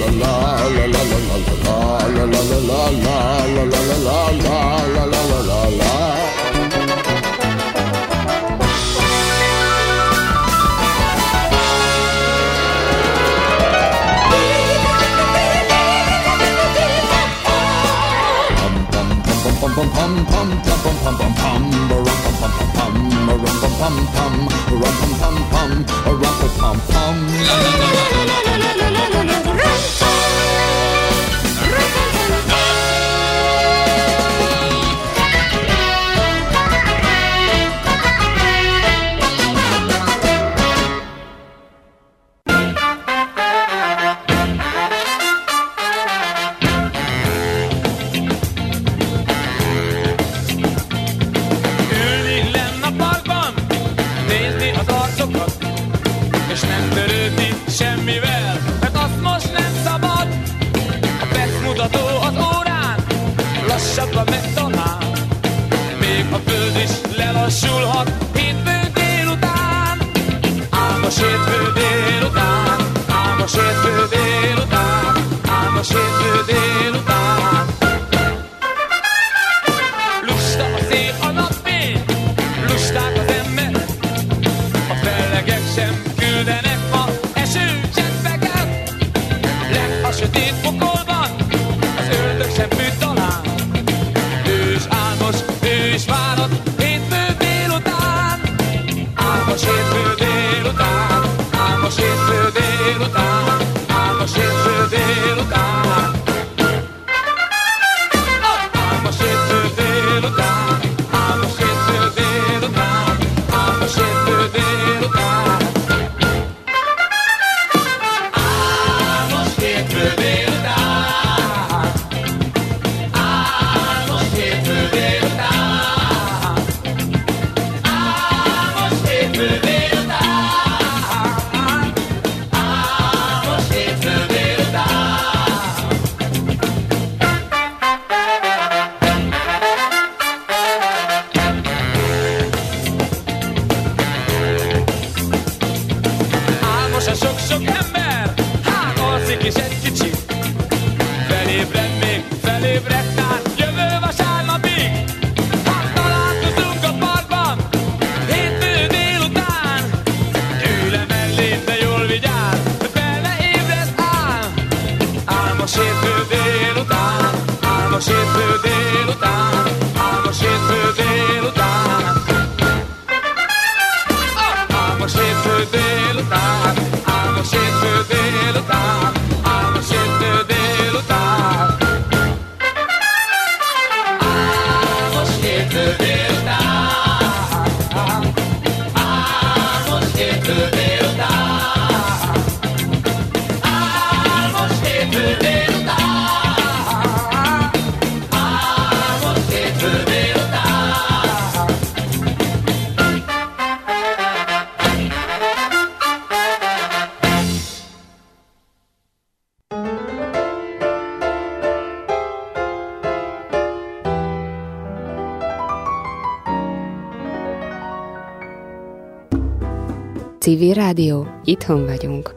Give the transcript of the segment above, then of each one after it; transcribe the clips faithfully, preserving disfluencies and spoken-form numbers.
Civil Rádió, itthon vagyunk.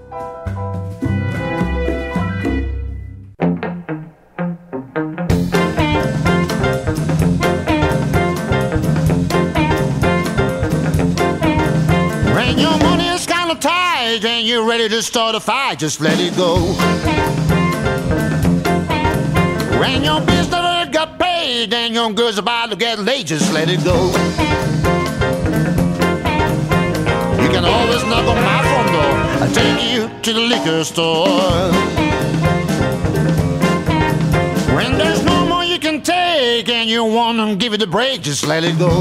When your money is kind of tight and you're ready to start a fight, just let it go. When your business got paid and your girl's about to get late, just let it go. You can always knock on my front door. I'll take you to the liquor store. When there's no more you can take and you want to give it a break, just let it go.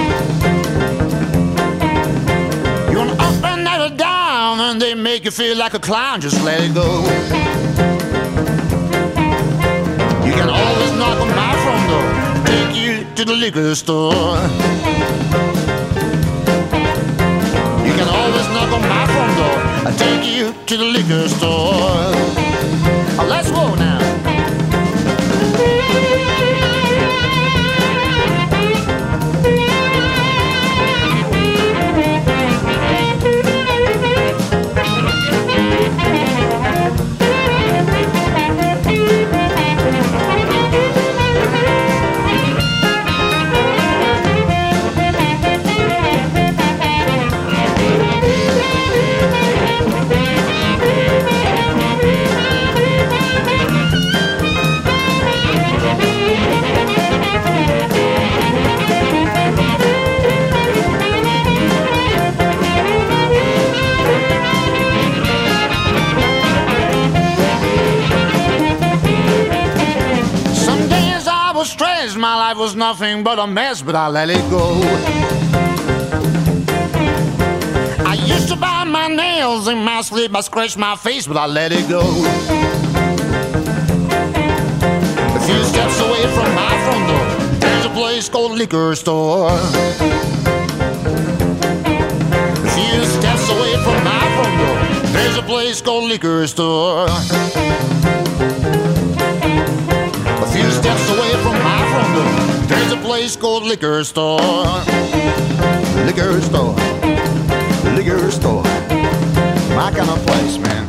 You want up and never down and they make you feel like a clown, just let it go. You can always knock on my front door. Take you to the liquor store. You can always knock on my front door. I'll take you to the liquor store. Oh, let's go now. was nothing but a mess, but I let it go. I used to bite my nails in my sleep, I scratched my face, but I let it go. A few steps away from my front door, there's a place called liquor store. A few steps away from my front door, there's a place called liquor store. A few steps away from my front door, there's a place called liquor store. Liquor store. Liquor store. My kind of place, man.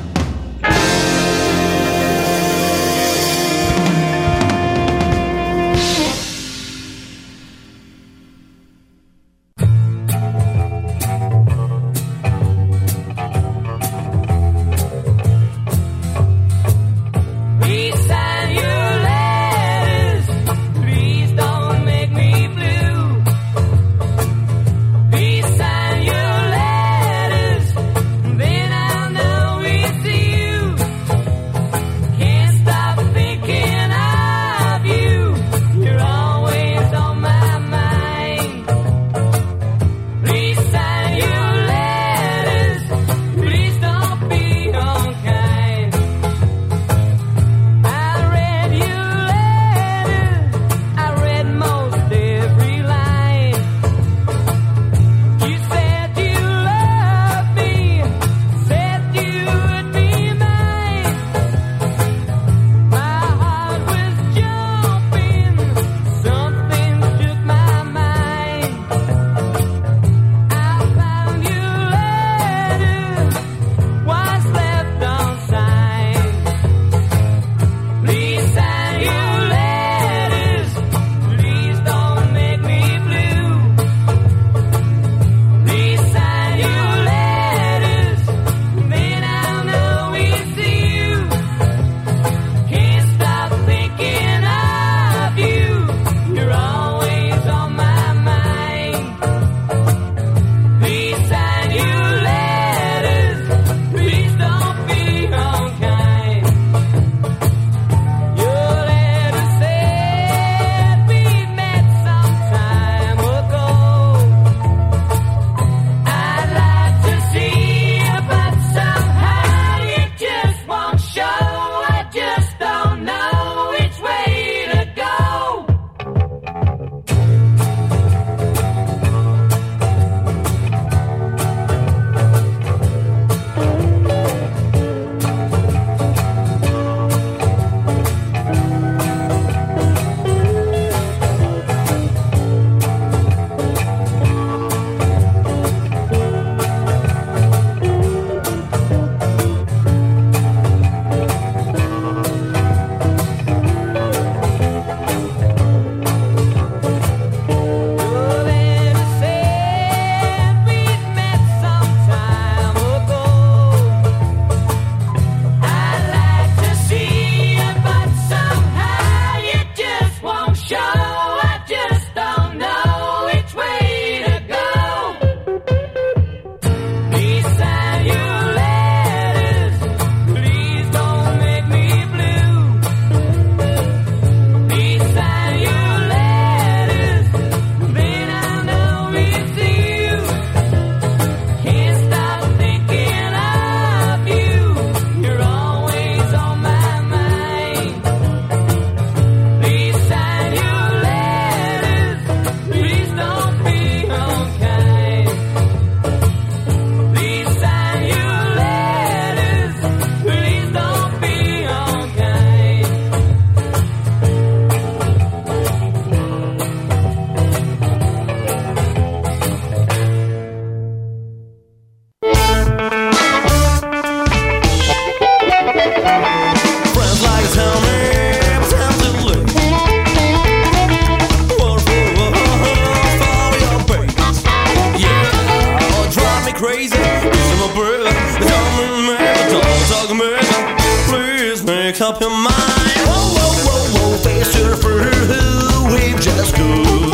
Up your mind. Whoa, whoa, whoa, whoa, face to the fruit, we've just cool.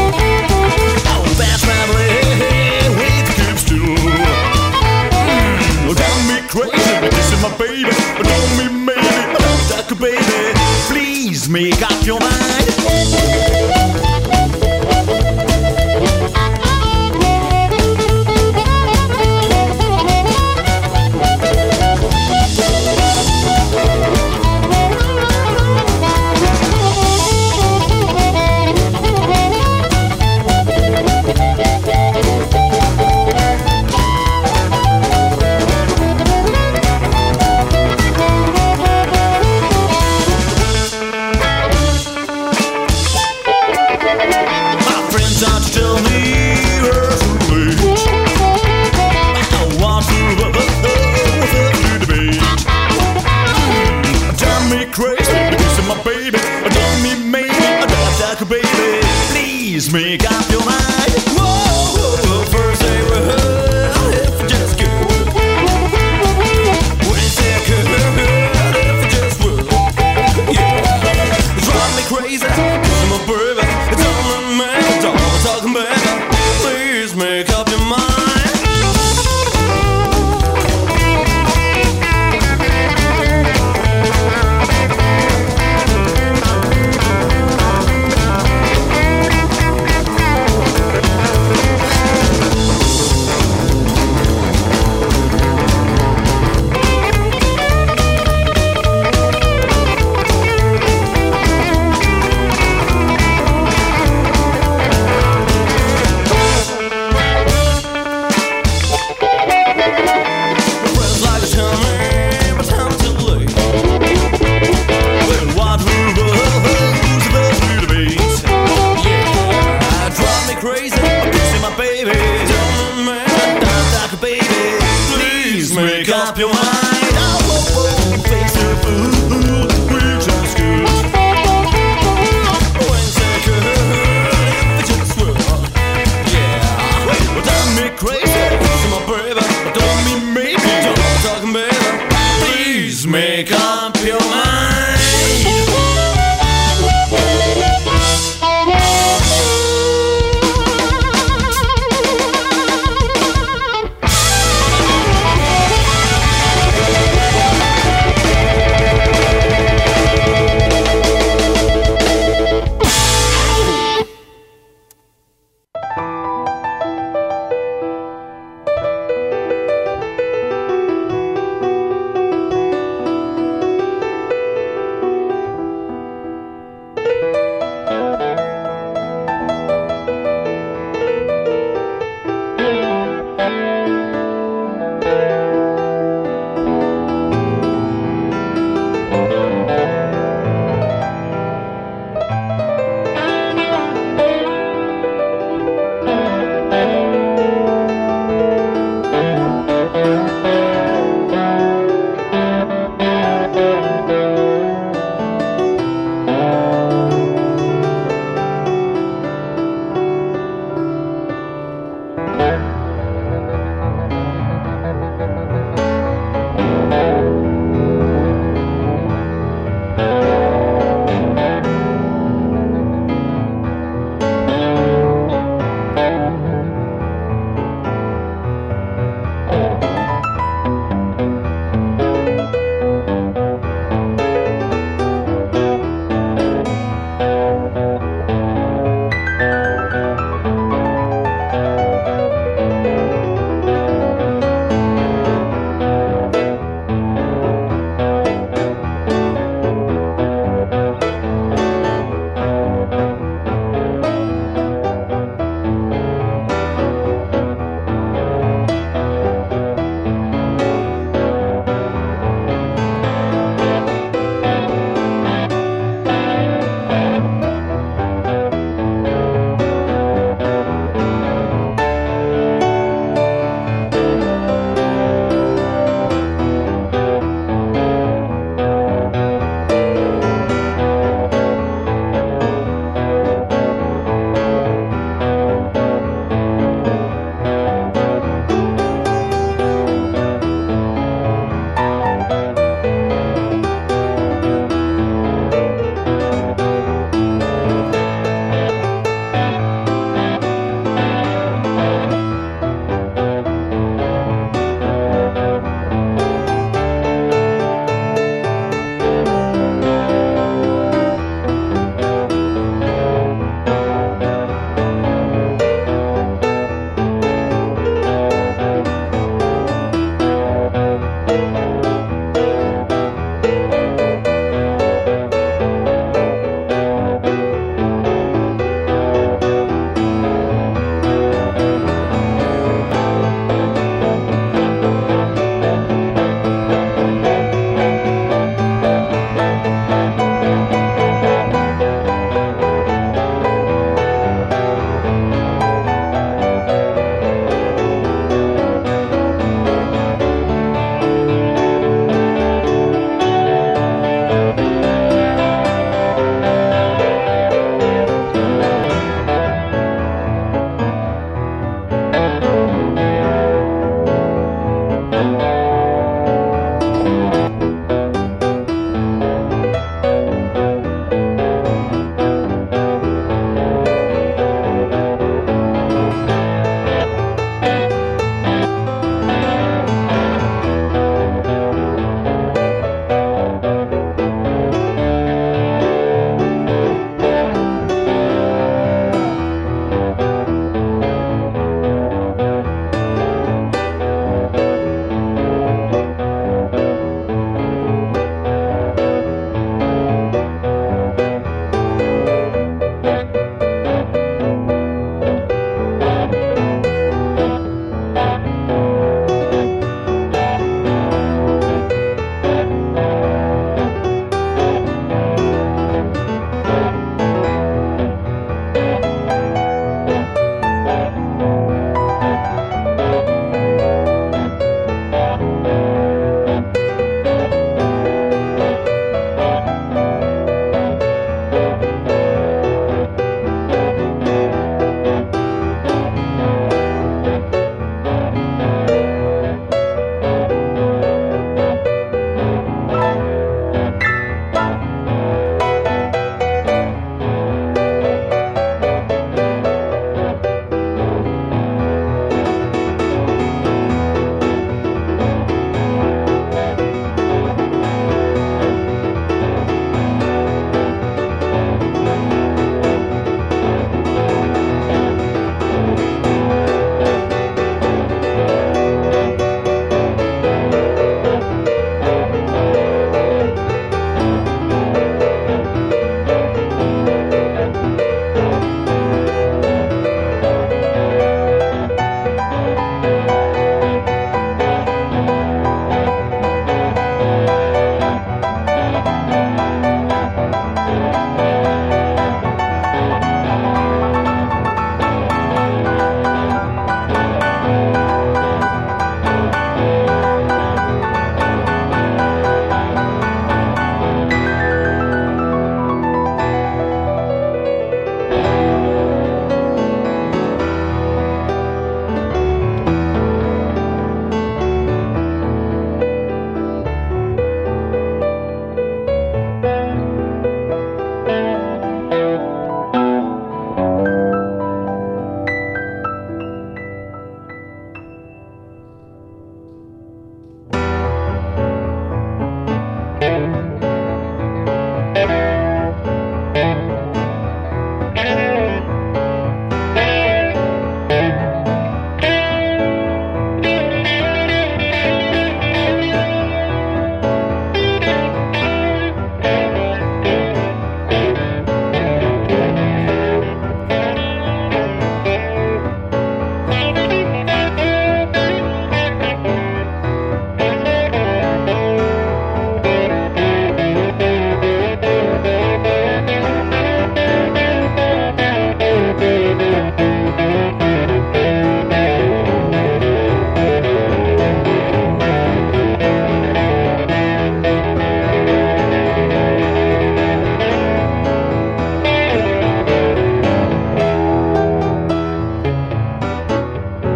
Oh, fast traveling with the cubes too. Mm, drive me crazy, kissing my baby. Don't me maybe, don't talk baby. Please make up your mind. make up your mind. Whoa, whoa, whoa. First they were if you just could. When second if you just would. Yeah, drive me crazy. I'm a baby. It's all in me. It's all I'm talking about. Please make up your mind. Make up your mind. Oh, oh, oh, face your food. We just good. When second, if it just will. Yeah. Well, don't me crazy. So my baby, don't me maybe. Don't talking baby. Please make up.